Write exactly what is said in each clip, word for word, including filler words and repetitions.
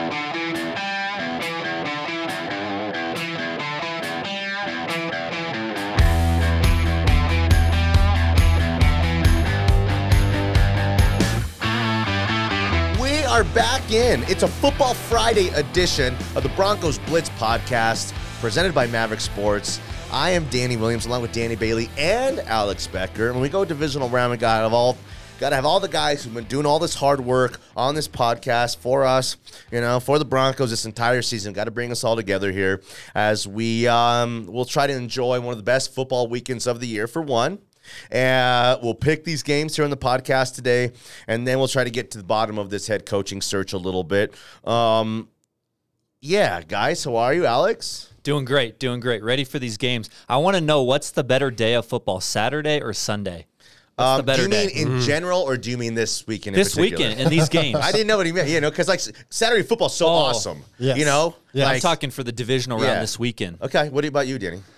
Are back in. It's a Football Friday edition of the Broncos Blitz podcast presented by Maverick Sports. I am Danny Williams along with Danny Bailey and Alex Becker. When we go divisional round, we got to have all got to have all the guys who've been doing all this hard work on this podcast for us, you know, for the Broncos this entire season. Got to bring us all together here as we um, will try to enjoy one of the best football weekends of the year for one. And uh, we'll pick these games here on the podcast today, and then we'll try to get to the bottom of this head coaching search a little bit. Um, yeah, guys, how are you, Alex? Doing great, doing great. Ready for these games. I want to know, what's the better day of football, Saturday or Sunday? What's um, the better do you mean day? in Mm-hmm. general, or do you mean this weekend in This particular? weekend, in these games. I didn't know what he meant, you know, because like Saturday football's so Oh, awesome, yes. you know? Yeah. Like, I'm talking for the divisional round Yeah. this weekend. Okay, what about you, Danny?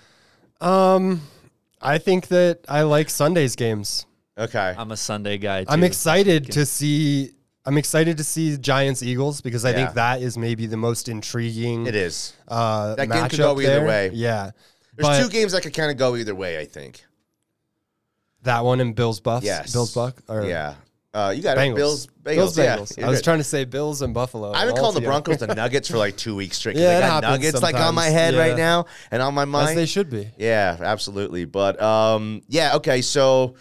Um, I think that I like Sunday's games. Okay. I'm a Sunday guy, too. I'm excited to see. I'm excited to see Giants Eagles because I Yeah. think that is maybe the most intriguing. It is. Uh, That game matchup could go either there. way. Yeah, There's but two games that could kind of go either way, I think. that one and Bills Buffs. Yes. Bills Buck. Or Yeah. Uh, you got it. Bengals. Bills, Bengals. Bills yeah, Bengals. you're I was good. trying to say Bills and Buffalo. I've been all calling the together. Broncos the Nuggets for like two weeks straight. 'cause Yeah, I it got happens Nuggets like on my sometimes. head right Yeah. now and on my mind. As they should be. Yeah, absolutely. But um, yeah, okay. So,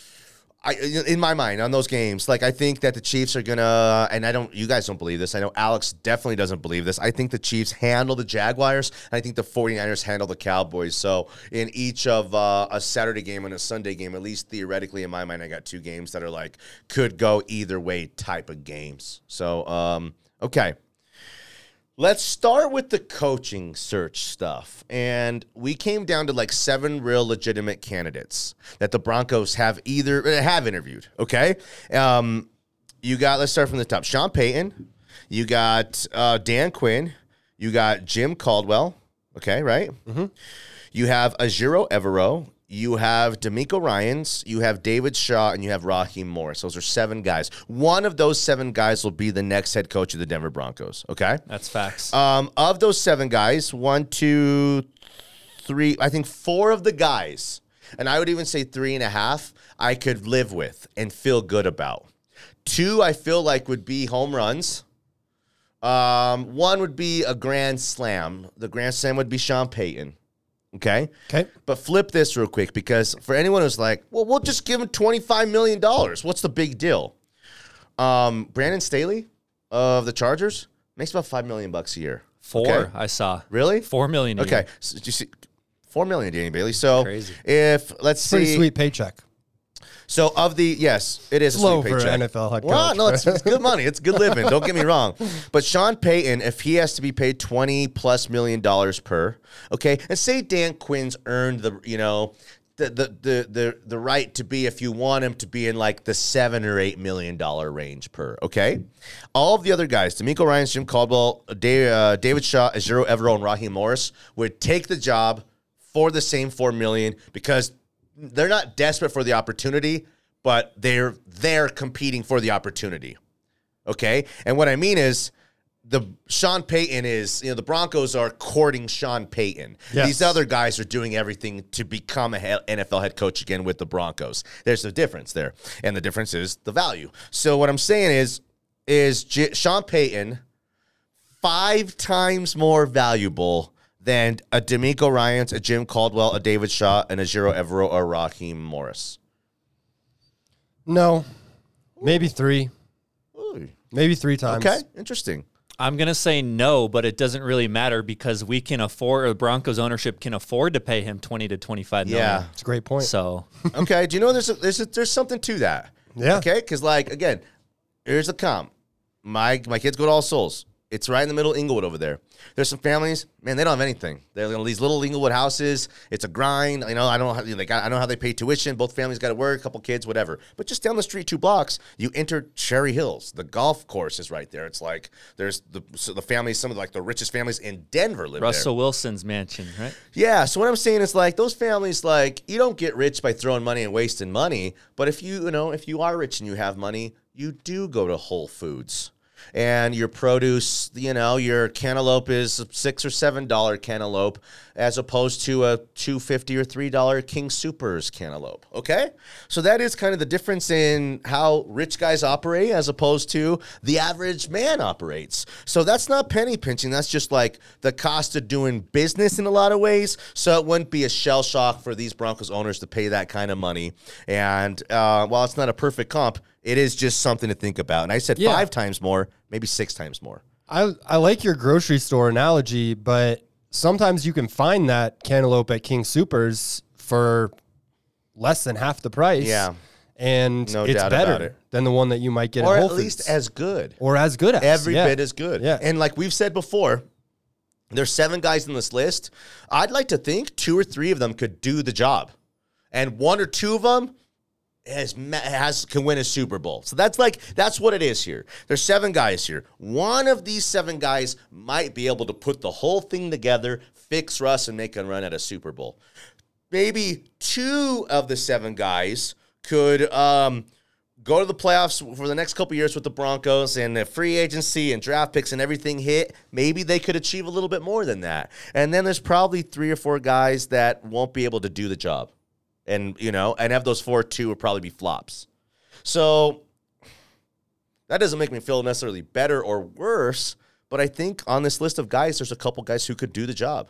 I in my mind on those games, like I think that the Chiefs are gonna, and I don't. You guys don't believe this. I know Alex definitely doesn't believe this. I think the Chiefs handle the Jaguars, and I think the 49ers handle the Cowboys. So in each of uh, a Saturday game and a Sunday game, at least theoretically in my mind, I got two games that are like could go either way type of games. So um, okay. Let's start with the coaching search stuff. And we came down to like seven real legitimate candidates that the Broncos have either have interviewed, okay? Um, you got, let's start from the top. Sean Payton. You got uh, Dan Quinn. You got Jim Caldwell, okay, right? Mm-hmm. You have Ejiro Evero. You have D'Amico Ryans, you have David Shaw, and you have Raheem Morris. Those are seven guys. One of those seven guys will be the next head coach of the Denver Broncos, okay? That's facts. Um, of those seven guys, one, two, three, I think four of the guys, and I would even say three and a half, I could live with and feel good about. Two, I feel like would be home runs. Um, one would be a grand slam. The grand slam would be Sean Payton. Okay? Okay. But flip this real quick, because for anyone who's like, well, we'll just give him twenty-five million dollars. What's the big deal? Um, Brandon Staley of the Chargers makes about five million dollars bucks a year. Four, Okay? I saw. Really? Four million a Okay. year. So, did you see, four million dollars, Danny Bailey. So Crazy. if, let's Pretty see. sweet paycheck. So of the, yes, it is a Low sweet for paycheck. an N F L head coach. Well, no, it's, it's good money. It's good living. Don't get me wrong. But Sean Payton, if he has to be paid twenty plus million dollars per, okay, and say Dan Quinn's earned the, you know, the the the the the right to be, if you want him to be in like the seven or eight million dollar range per, okay. All of the other guys, D'Amico Ryans, Jim Caldwell, Dave, uh, David Shaw, Ejiro Evero, and Raheem Morris would take the job for the same four million because they're not desperate for the opportunity, but they're they're competing for the opportunity. Okay? And what I mean is the Sean Payton is, you know, the Broncos are courting Sean Payton. Yes. These other guys are doing everything to become a N F L head coach again with the Broncos. There's a difference there. And the difference is the value. So what I'm saying is, is J- Sean Payton five times more valuable than a D'Amico Ryans, a Jim Caldwell, a David Shaw, and a Ejiro Evero, or Raheem Morris? No. Maybe three. Ooh. Maybe three times. Okay, interesting. I'm going to say no, but it doesn't really matter because we can afford, or the Broncos ownership can afford to pay him twenty to twenty-five million. Yeah. It's a great point. So Okay, do you know there's a, there's a, there's something to that? Yeah. Okay, because like again, here's the comp. My my kids go to All Souls. It's right in the middle of Inglewood over there. There's some families, man, they don't have anything. They're you know, these little Inglewood houses. It's a grind. You know, I don't know how, like, I don't know how they pay tuition. Both families got to work, a couple kids, whatever. But just down the street, two blocks, you enter Cherry Hills. The golf course is right there. It's like there's the so the families, some of the, like the richest families in Denver live Russell there. Wilson's mansion, right? Yeah, so what I'm saying is like those families, like you don't get rich by throwing money and wasting money. But if you, you know, if you are rich and you have money, you do go to Whole Foods. and your produce, you know, your cantaloupe is a six or seven dollar cantaloupe as opposed to a two fifty or three dollar King Soopers cantaloupe. Okay, so that is kind of the difference in how rich guys operate as opposed to the average man operates. So that's not penny pinching. That's just like the cost of doing business in a lot of ways. So it wouldn't be a shell shock for these Broncos owners to pay that kind of money. And uh, while it's not a perfect comp, it is just something to think about. And I said Yeah. five times more, maybe six times more. I I like your grocery store analogy, but sometimes you can find that cantaloupe at King Soopers for less than half the price. Yeah. And No it's doubt better about it. than the one that you might get Or at at Whole least Foods. as good. or as good as. Every yeah. bit as good. Yeah. And like we've said before, there's seven guys in this list. I'd like to think two or three of them could do the job. And one or two of them has, has can win a Super Bowl. So that's like, that's what it is here. There's seven guys here. One of these seven guys might be able to put the whole thing together, fix Russ, and make a run at a Super Bowl. Maybe two of the seven guys could um, go to the playoffs for the next couple years with the Broncos, and the free agency and draft picks and everything hit. Maybe they could achieve a little bit more than that. And then there's probably three or four guys that won't be able to do the job. And, you know, and have those four, two would probably be flops. So that doesn't make me feel necessarily better or worse, but I think on this list of guys, there's a couple guys who could do the job.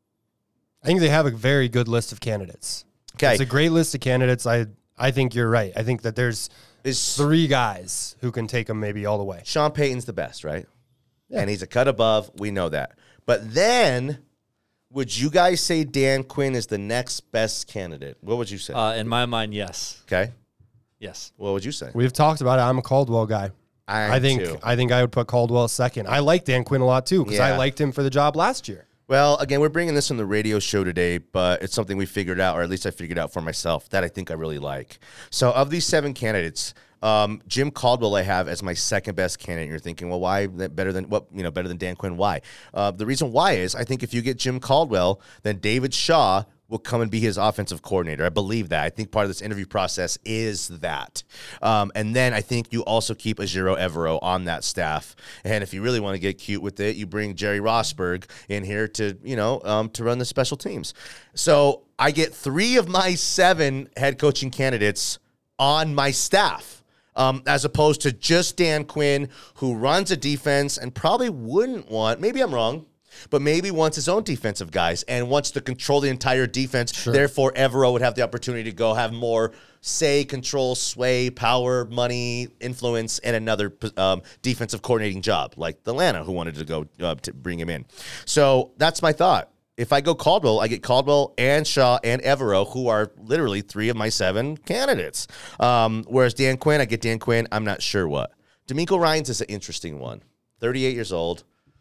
I think they have a very good list of candidates. Okay. It's a great list of candidates. I I think you're right. I think that there's Is three guys who can take them maybe all the way. Sean Payton's the best, right? Yeah. And he's a cut above. We know that. But then, would you guys say Dan Quinn is the next best candidate? What would you say? Uh, in my mind, yes. Okay. Yes. What would you say? We've talked about it. I'm a Caldwell guy. I, I think too. I think I would put Caldwell second. I like Dan Quinn a lot too because Yeah. I liked him for the job last year. Well, again, we're bringing this on the radio show today, but it's something we figured out, or at least I figured out for myself, that I think I really like. So of these seven candidates, um, Jim Caldwell I have as my second best candidate. You're thinking, well, why that better than what you know better than Dan Quinn? Why? Uh, the reason why is I think if you get Jim Caldwell, then David Shaw will come and be his offensive coordinator. I believe that. I think part of this interview process is that. Um, and then I think you also keep Ejiro Evero on that staff. And if you really want to get cute with it, you bring Jerry Rosberg in here to, you know, um, to run the special teams. So I get three of my seven head coaching candidates on my staff. Um, as opposed to just Dan Quinn, who runs a defense and probably wouldn't want, maybe I'm wrong, but maybe wants his own defensive guys and wants to control the entire defense. Sure. Therefore, Evero would have the opportunity to go have more say, control, sway, power, money, influence, and another um, defensive coordinating job, like Atlanta, who wanted to go uh, to bring him in. So that's my thought. If I go Caldwell, I get Caldwell and Shaw and Evero, who are literally three of my seven candidates. Um, whereas Dan Quinn, I get Dan Quinn. I'm not sure what. D'Amico Ryans is an interesting one. thirty-eight years old.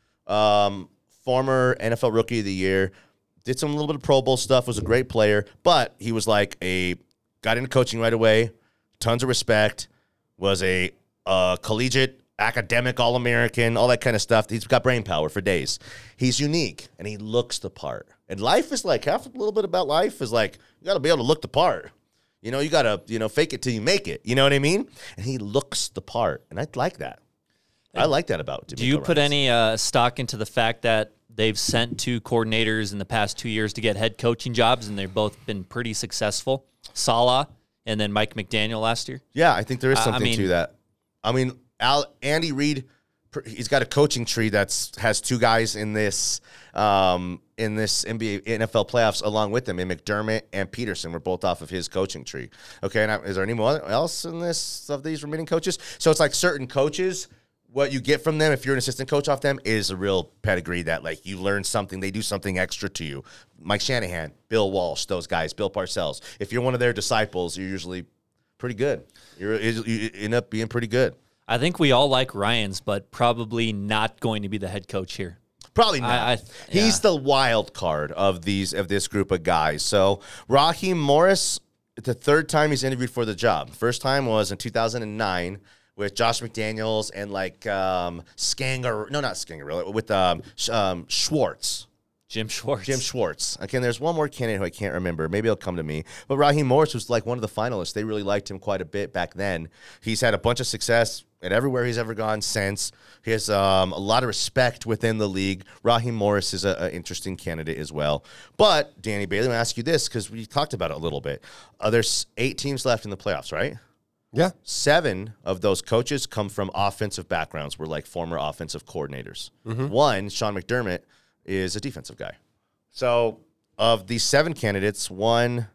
Um, former N F L Rookie of the Year. Did some little bit of Pro Bowl stuff. Was a great player. But he was like a, got into coaching right away. Tons of respect. Was a uh, collegiate academic All-American, all that kind of stuff. He's got brain power for days. He's unique, and he looks the part. And life is like, half a little bit about life is like, you got to be able to look the part. You know, you got to, you know, fake it till you make it. You know what I mean? And he looks the part, and I like that. I like that about D'Amico Do you put Ryans. any uh, stock into the fact that they've sent two coordinators in the past two years to get head coaching jobs, and they've both been pretty successful? Salah and then Mike McDaniel last year? Yeah, I think there is I- I something mean- to that. I mean, Al, Andy Reid, he's got a coaching tree that's has two guys in this um, in this N B A N F L playoffs along with him, and McDermott and Peterson were both off of his coaching tree. Okay, now is there anyone else in this of these remaining coaches? So it's like certain coaches. What you get from them, if you're an assistant coach off them, is a real pedigree that, like, you learn something. They do something extra to you. Mike Shanahan, Bill Walsh, those guys, Bill Parcells. If you're one of their disciples, you're usually pretty good. You're, you end up being pretty good. I think we all like Ryans, but probably not going to be the head coach here. Probably not. I- I- He's yeah. the wild card of these of this group of guys. So Raheem Morris, the third time he's interviewed for the job. First time was in two thousand nine. With Josh McDaniels and like um, Scanger, no, not Scangarello, with um, Sh- um, Schwartz, Jim Schwartz. Jim Schwartz. Okay, and there's one more candidate who I can't remember. Maybe it'll come to me. But Raheem Morris was like one of the finalists. They really liked him quite a bit back then. He's had a bunch of success at everywhere he's ever gone since. He has um, a lot of respect within the league. Raheem Morris is an interesting candidate as well. But, Danny Bailey, I'm going to ask you this because we talked about it a little bit. Uh, there's eight teams left in the playoffs, right? Yeah. Seven of those coaches come from offensive backgrounds. We're like former offensive coordinators. Mm-hmm. One, Sean McDermott, is a defensive guy. So, of these seven candidates, one,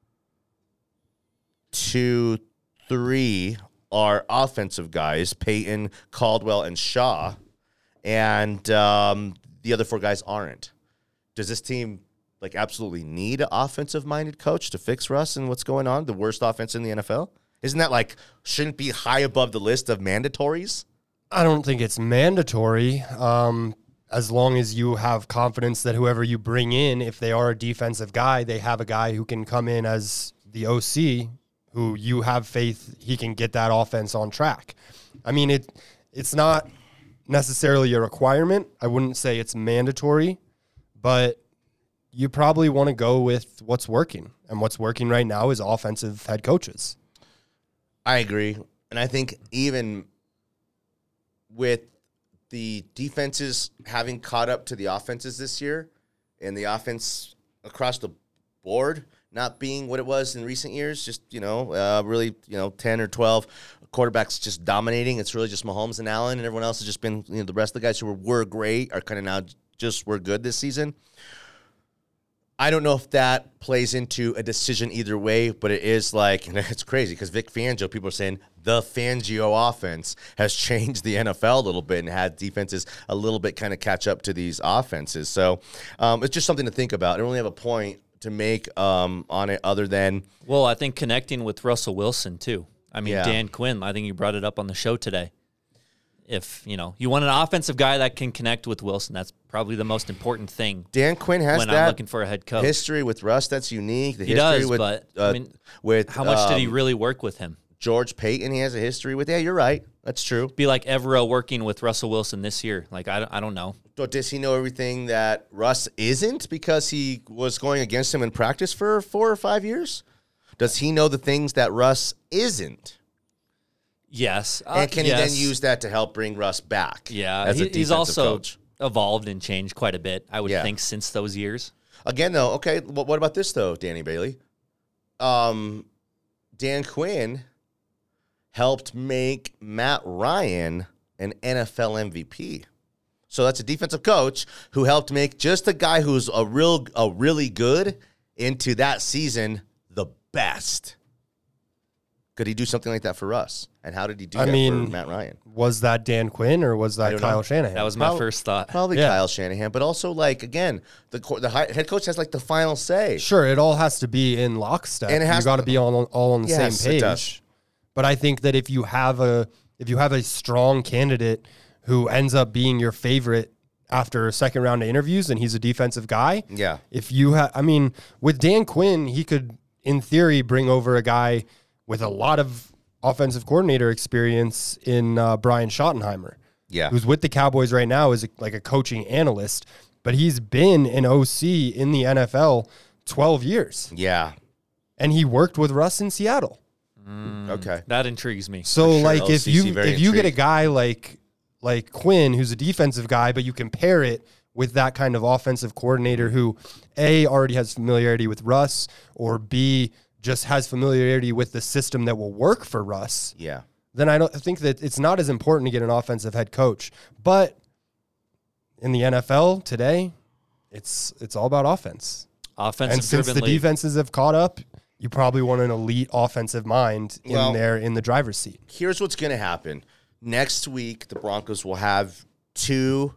two, three are offensive guys, Peyton, Caldwell, and Shaw, and um, the other four guys aren't. Does this team like absolutely need an offensive-minded coach to fix Russ and what's going on? The worst offense in the N F L? Isn't that like, shouldn't be high above the list of mandatories? I don't think it's mandatory. Um, as long as you have confidence that whoever you bring in, if they are a defensive guy, they have a guy who can come in as the O C, who you have faith he can get that offense on track. I mean, it it's not necessarily a requirement. I wouldn't say it's mandatory, but you probably want to go with what's working. And what's working right now is offensive head coaches. I agree. And I think even with the defenses having caught up to the offenses this year and the offense across the board not being what it was in recent years, just, you know, uh, really, you know, ten or twelve quarterbacks just dominating. It's really just Mahomes and Allen, and everyone else has just been, you know, the rest of the guys who were, were great are kind of now just were good this season. I don't know if that plays into a decision either way, but it is like, and it's crazy because Vic Fangio, people are saying the Fangio offense has changed the N F L a little bit and had defenses a little bit kind of catch up to these offenses. So um, it's just something to think about. I don't really have a point to make um, on it other than. Well, I think connecting with Russell Wilson, too. I mean, Yeah. Dan Quinn, I think you brought it up on the show today. If, you know, you want an offensive guy that can connect with Wilson, that's probably the most important thing. Dan Quinn has when that I'm looking for a head coach. history with Russ that's unique. The He history does, with, but, uh, I mean, with how much did he um, really work with him? George Payton, he has a history with. Yeah, you're right. That's true. Be like Evero working with Russell Wilson this year. Like, I, don't- I don't know. So does he know everything that Russ isn't because he was going against him in practice for four or five years? Does he know the things that Russ isn't? Yes. Uh, And can yes. he then use that to help bring Russ back? Yeah. as a he- he's defensive also coach? evolved and changed quite a bit, I would Yeah. think, since those years. Again, though, okay, wh- what about this, though, Danny Bailey? Um, Dan Quinn helped make Matt Ryan an N F L M V P. So that's a defensive coach who helped make just a guy who's a real, a really good into that season the best. Could he do something like that for us? And how did he do I that mean, for Matt Ryan? Was that Dan Quinn or was that don't Kyle know. Shanahan? That was my Prob- first thought. Probably Yeah. Kyle Shanahan, but also like again, the co- the hi- head coach has like the final say. Sure, it all has to be in lockstep. And it has you got to to- be all, all on the Yes, same it page. does. But I think that if you have a if you have a strong candidate who ends up being your favorite after a second round of interviews and he's a defensive guy, Yeah. if you have, I mean, with Dan Quinn, he could, in theory, bring over a guy with a lot of offensive coordinator experience in uh, Brian Schottenheimer, Yeah. who's with the Cowboys right now as a, like a coaching analyst, but he's been an O C in the N F L twelve years, Yeah. and he worked with Russ in Seattle. Okay. That intrigues me. So, For sure, like, if O C C you very if you get a intrigued. guy like like Quinn, who's a defensive guy, but you compare it with that kind of offensive coordinator who, A, already has familiarity with Russ, or B, just has familiarity with the system that will work for Russ, Yeah. then I don't I think that it's not as important to get an offensive head coach. But in the N F L today, it's it's all about offense. Offensive And since driven the league. defenses have caught up, you probably want an elite offensive mind in Well- there in the driver's seat. Here's what's going to happen. Next week, the Broncos will have two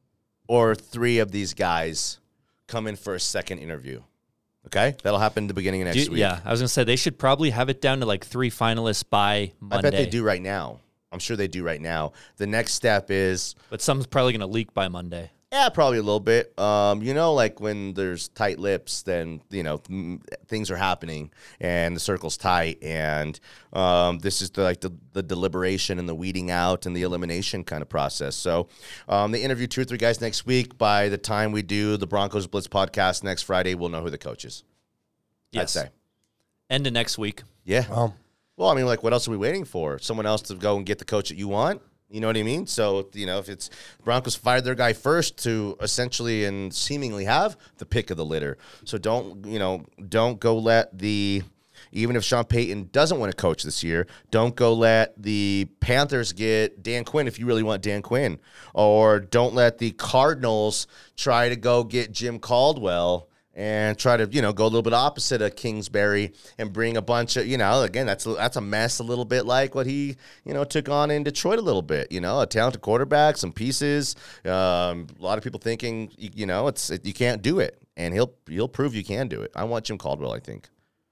or three of these guys come in for a second interview. Okay? That'll happen at the beginning of next Do you- week. yeah, I was gonna say they should probably have it down to like three finalists by I Monday. bet they do right now. I'm sure they do right now. The next step is, But some's probably gonna leak by Monday. yeah, probably a little bit. Um, you know, like when there's tight lips, then, you know, mm, things are happening and the circle's tight. And um, this is the, like the, the deliberation and the weeding out and the elimination kind of process. So um, they interview two or three guys next week. By the time we do the Broncos Blitz podcast next Friday, we'll know who the coach is. Yes. I'd say. End of next week. Yeah. Well, Well, I mean, like, what else are we waiting for? Someone else to go and get the coach that you want? You know what I mean? So, you know, if it's Broncos fired their guy first to essentially and seemingly have the pick of the litter. So don't, you know, don't go let the, even if Sean Payton doesn't want to coach this year, don't go let the Panthers get Dan Quinn if you really want Dan Quinn. Or don't let the Cardinals try to go get Jim Caldwell and try to, you know, go a little bit opposite of Kingsbury and bring a bunch of, you know, again, that's that's a mess a little bit like what he, you know, took on in Detroit a little bit, you know, a talented quarterback, some pieces, um, a lot of people thinking, you, you know, it's you can't do it, and he'll he'll prove you can do it. I want Jim Caldwell, I think.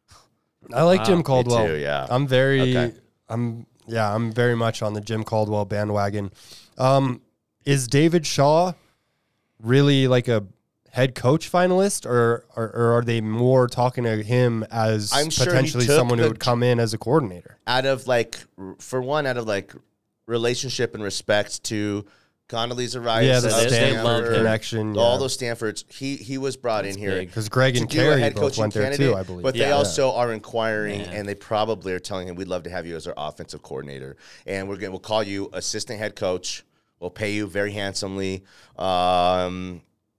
I like Wow. Jim Caldwell. Me too, yeah. I'm very, Okay. I'm yeah, I'm very much on the Jim Caldwell bandwagon. Um, is David Shaw really like a head coach finalist, or, or or are they more talking to him as I'm sure he potentially took someone who the would come in as a coordinator? Out of like, r- for one, out of like relationship and respect to Condoleezza Rice, Yeah, the of They- they Stanford love him. connection. all yeah. those Stanfords, he he was brought in here. big. Because Greg to and do a Kerry head both coaching went there candidate, too, I believe. but they Yeah. also are inquiring, Yeah. and they probably are telling him, "We'd love to have you as our offensive coordinator, and we're going we'll call you assistant head coach. We'll pay you very handsomely. Um,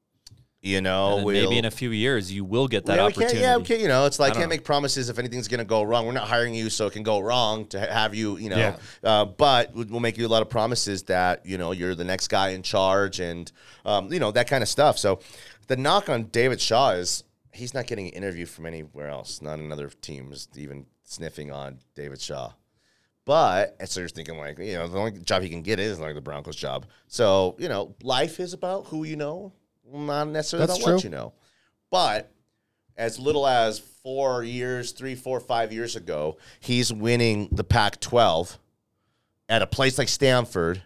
you know, And then we'll, maybe in a few years you will get that yeah, we opportunity. can't, yeah, we can't, you know, it's like, I don't can't know. make promises if anything's going to go wrong. We're not hiring you so it can go wrong to ha- have you, you know, Yeah. uh, but we'll we'll make you a lot of promises that, you know, you're the next guy in charge and, um, you know, that kind of stuff. So the knock on David Shaw is he's not getting an interview from anywhere else. Not another team is even sniffing on David Shaw. But, and so you're thinking, like, you know, the only job he can get is like the Broncos job. So, you know, life is about who you know, not necessarily That's about what true. you know. But as little as four years, three, four, five years ago, he's winning the Pac twelve at a place like Stanford,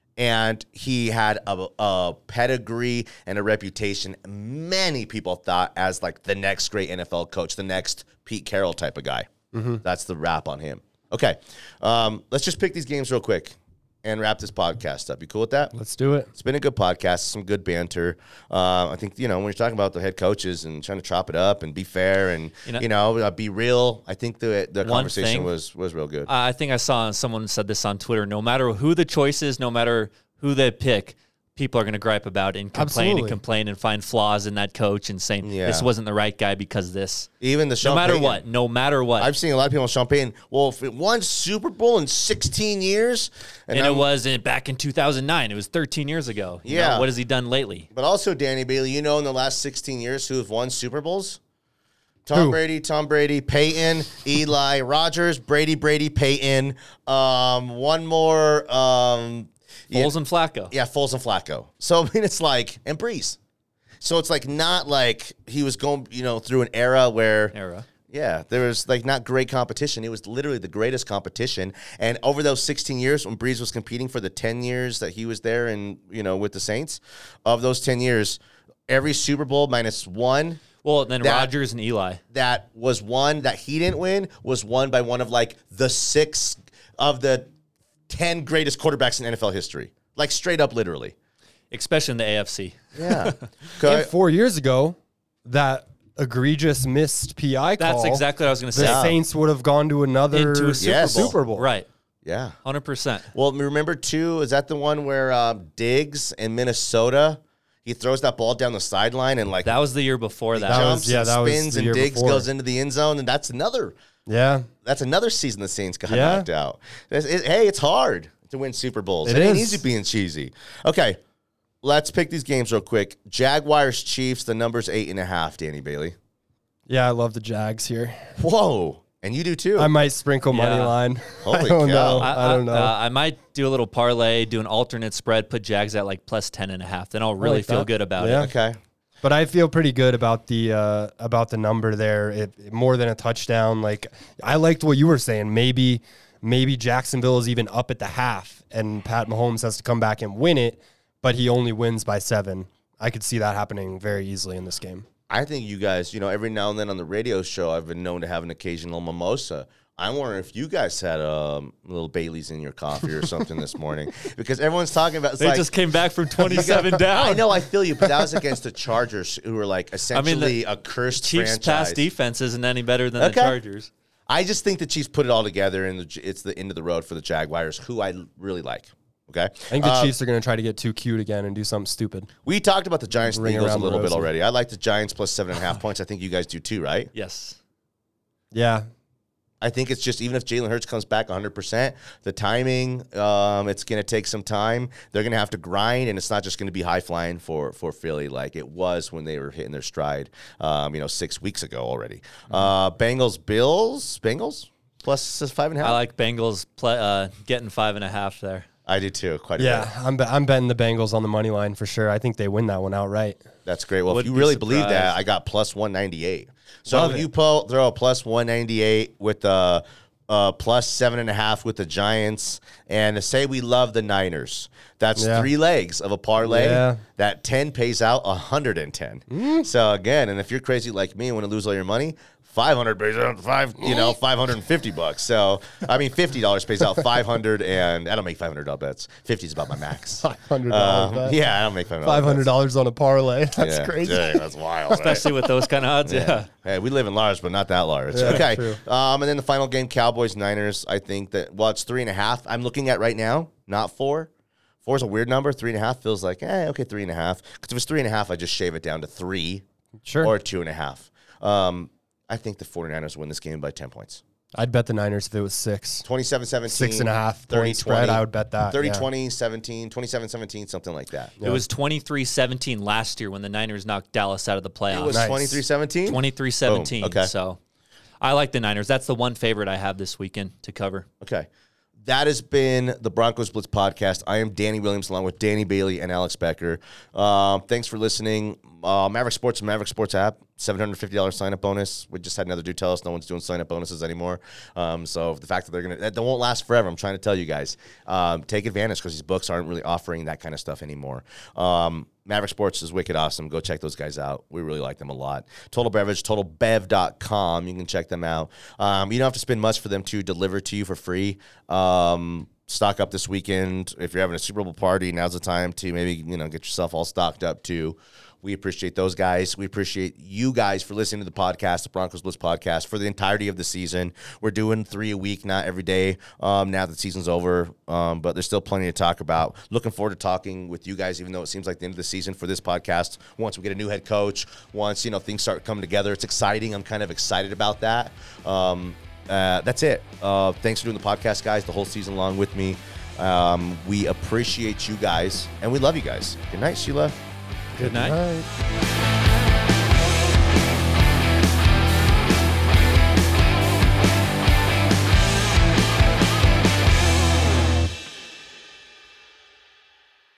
and he had a, a pedigree and a reputation many people thought as like the next great N F L coach, the next Pete Carroll type of guy. That's the rap on him. Okay, um, let's just pick these games real quick and wrap this podcast up. You cool with that? Let's do it. It's been a good podcast, some good banter. Uh, I think, you know, when you're talking about the head coaches and trying to chop it up and be fair and, You know- you know, uh, be real, I think the the One conversation thing- was was real good. I think I saw someone said this on Twitter. No matter who the choice is, no matter who they pick, people are going to gripe about it and complain Absolutely. and complain and find flaws in that coach and saying Yeah. this wasn't the right guy because this. Even the Sean No matter Payton- what, no matter what. I've seen a lot of people on Sean Payton. Well, if it won Super Bowl in sixteen years, and I'm- it was in, back in two thousand nine. It was thirteen years ago. You Yeah. know, what has he done lately? But also, Danny Bailey, you know, in the last sixteen years, who have won Super Bowls? Tom Who? Brady, Tom Brady, Peyton, Eli, Rogers, Brady, Brady, Peyton. Um, one more. Um, yeah, Foles and Flacco. yeah, Foles and Flacco. So I mean, it's like and Breeze. So it's like not like he was going, you know, through an era where Era. yeah, there was like not great competition. It was literally the greatest competition. And over those sixteen years, when Breeze was competing for the ten years that he was there and, you know, with the Saints, of those ten years, every Super Bowl minus one Well, then That- Rodgers and Eli. that was one that he didn't win was won by one of like the six of the ten greatest quarterbacks in N F L history. Like straight up, literally. Especially in the A F C. Yeah. And Okay. four years ago, that egregious missed P I call. That's exactly what I was going to The say. Saints would have gone to another Into a Super Yes. Bowl. Super Bowl. Right. Yeah. one hundred percent. Well, remember too, is that the one where um, Diggs in Minnesota, he throws that ball down the sideline and like That was the year before that. That was- jumps yeah, and that was spins the and year Diggs before. goes into the end zone, and that's another Yeah. that's another season the Saints got Yeah. knocked out. It's- it- hey, it's hard to win Super Bowls. It, It ain't is. easy being cheesy. Okay, let's pick these games real quick. Jaguars Chiefs. The number's eight and a half. Danny Bailey. Yeah, I love the Jags here. Whoa, and you do too. I might sprinkle money Yeah. line. Holy I don't cow. know. I, don't know. Uh, I might do a little parlay, do an alternate spread, put Jags at like plus ten and a half. Then I'll really like feel that. good about Yeah. it. okay. But I feel pretty good about the uh, about the number there. It, more than a touchdown. Like I liked what you were saying. Maybe maybe Jacksonville is even up at the half, and Pat Mahomes has to come back and win it, but he only wins by seven. I could see that happening very easily in this game. I think you guys, you know, every now and then on the radio show, I've been known to have an occasional mimosa. I'm wondering if you guys had um, a little Bailey's in your coffee or something this morning, because everyone's talking about. It's They like, just came back from twenty-seven down. I know, I feel you, but that was against the Chargers, who were like essentially a cursed Chiefs' franchise. pass defense isn't any better than Okay. the Chargers. I just think the Chiefs put it all together, and the, it's the end of the road for the Jaguars, who I really like. Okay, I think the uh, Chiefs are going to try to get too cute again and do something stupid. We talked about the Giants and Ring Eagles a around the little bit rosy. already. I like the Giants plus seven and a half points. I think you guys do too, right? Yes. Yeah. I think it's just, even if Jalen Hurts comes back one hundred percent, the timing, um, it's going to take some time. They're going to have to grind, and it's not just going to be high flying for, for Philly like it was when they were hitting their stride, um, you know, six weeks ago already. Mm-hmm. Uh, Bengals, Bills, Bengals plus five and a half. I like Bengals play, uh, getting five and a half there. I do too, quite a Yeah, bit. I'm, be- I'm betting the Bengals on the money line for sure. I think they win that one outright. That's great. Well, Wouldn't if you be really believe that, surprised. I got plus one ninety-eight. So Love if it. you pull, throw a plus one ninety-eight with the uh, plus seven and a half with the Giants, and say we love the Niners, that's Yeah. three legs of a parlay. Yeah. That ten pays out one hundred ten. Mm. So again, and if you're crazy like me and want to lose all your money, five hundred pays out five, you know, five hundred fifty bucks. So I mean, fifty dollars pays out five hundred, and I don't make five hundred dollar bets. fifty is about my max. five hundred dollars Um, bet. yeah, I don't make five hundred. five hundred dollars on a parlay. That's yeah. crazy. Dang, that's wild. right? Especially with those kind of odds. Yeah. Hey, we live in large, but not that large. Yeah, okay. true. Um, and then the final game, Cowboys Niners. I think that well, it's three and a half. I'm looking at right now, not four. Four is a weird number. Three and a half feels like, eh, okay, three and a half. Because if it's three and a half, I just shave it down to three Sure. or two and a half. Um, I think the 49ers win this game by ten points. I'd bet the Niners if it was six. twenty-seven seventeen. Six and a half thirty point spread, I would bet that, thirty yeah. twenty, seventeen, twenty-seven seventeen, something like that. It was twenty-three seventeen last year when the Niners knocked Dallas out of the playoffs. It was Nice. twenty-three seventeen? twenty-three seventeen. Boom. Okay. So I like the Niners. That's the one favorite I have this weekend to cover. Okay. That has been the Broncos Blitz podcast. I am Danny Williams along with Danny Bailey and Alex Becker. Um, thanks for listening. Uh, Maverick Sports and Maverick Sports app, seven hundred fifty dollars sign-up bonus. We just had another dude tell us no one's doing sign-up bonuses anymore. Um, so the fact that they're going to, that won't last forever. I'm trying to tell you guys. Um, take advantage because these books aren't really offering that kind of stuff anymore. Um, Maverick Sports is wicked awesome. Go check those guys out. We really like them a lot. Total Beverage, total bev dot com. You can check them out. Um, you don't have to spend much for them to deliver to you for free. Um, stock up this weekend. If you're having a Super Bowl party, now's the time to maybe, you know, get yourself all stocked up too. We appreciate those guys. We appreciate you guys for listening to the podcast, the Broncos Blitz podcast, for the entirety of the season. We're doing three a week, not every day, um, now that the season's over, um, but there's still plenty to talk about. Looking forward to talking with you guys, even though it seems like the end of the season for this podcast. Once we get a new head coach, once, you know, things start coming together, it's exciting. I'm kind of excited about that. Um, uh, that's it. Uh, thanks for doing the podcast, guys, the whole season long with me. Um, we appreciate you guys, and we love you guys. Good night, Sheila. Good night. Night.